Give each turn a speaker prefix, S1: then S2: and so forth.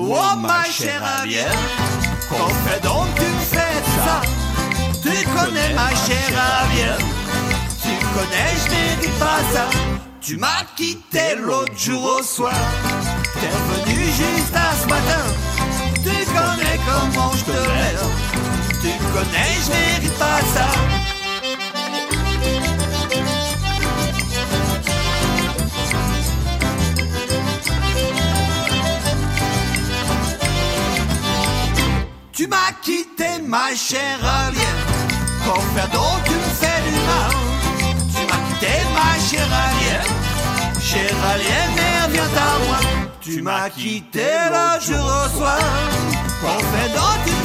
S1: Oh ma chère alien, qu'on fait donc tu me fais ça? Tu connais ma chère alien, tu connais, je mérite pas ça. Tu m'as quitté l'autre jour au soir, t'es revenu juste à ce matin. Tu connais comment je te laisse, tu connais, je mérite pas ça. Tu m'as quitté ma chère alien, pour faire donc tu me fais du mal. Tu m'as quitté ma chère alien, mais reviens à moi. Tu m'as quitté le jour au soir, pour faire donc tu me